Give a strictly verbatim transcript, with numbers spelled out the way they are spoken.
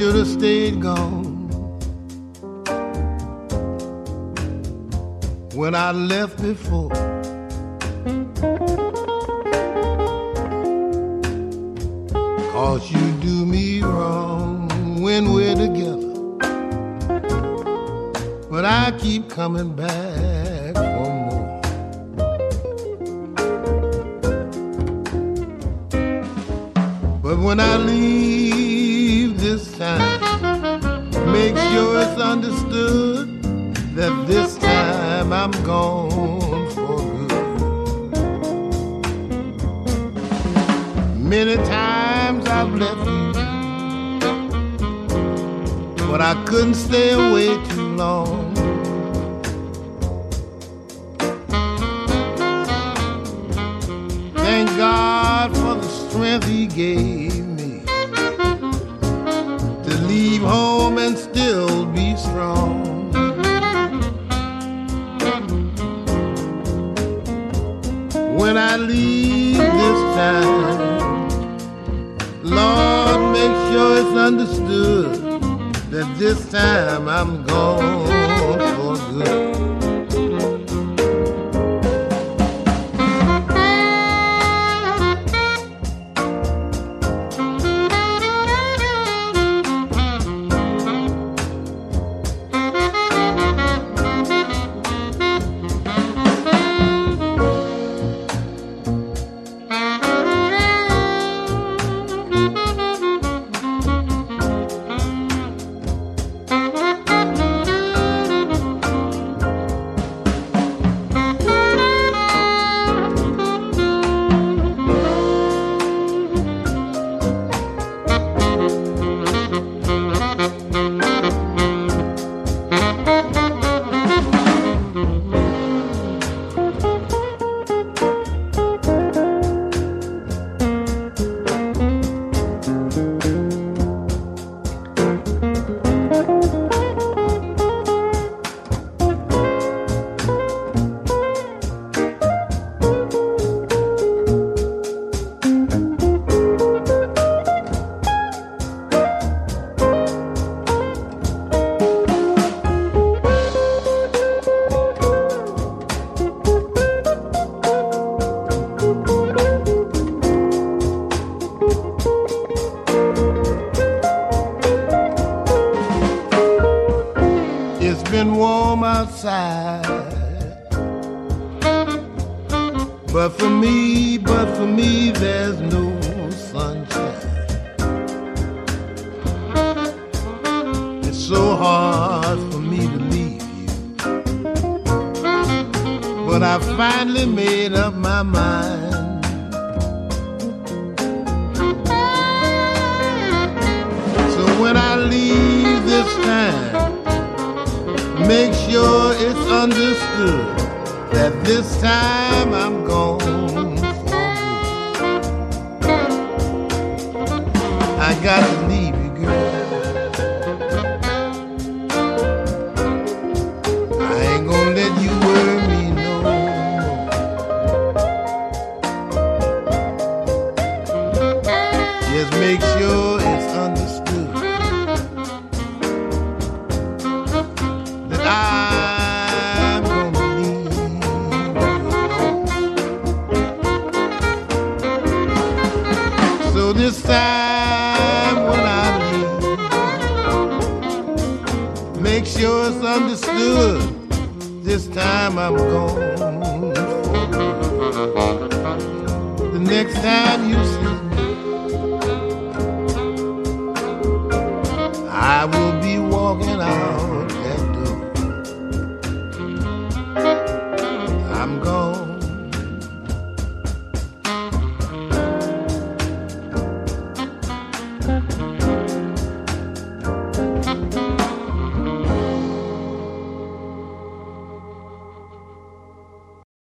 should have stayed gone when I left before. Cause you do me wrong when we're together, but I keep coming back for more. But when I leave this time, make sure it's understood that this time I'm gone for good. Many times I've left you, but I couldn't stay away too long. Thank God for the strength He gave me to leave home and still be strong. When I leave this time, Lord, make sure it's understood that this time I'm gone for good. But for me, but for me, there's no sunshine. It's so hard for me to leave you, but I finally made up my mind. So when I leave this time, make sure it's understood that this time I'm gone for good. I got to leave you, girl. I ain't gonna let you worry me no more. Just make sure it's understood that I this time when I leave, make sure it's understood. This time I'm gone for good. The next time you see me, I will be walking out